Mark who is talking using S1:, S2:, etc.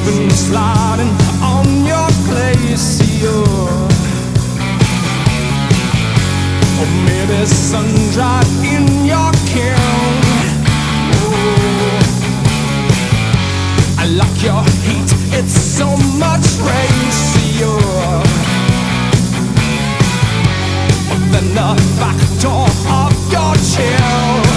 S1: been sliding on your glacier, or maybe sun-dried in your kiln. Oh, I like your heat, it's so much racier than the back door of your chill.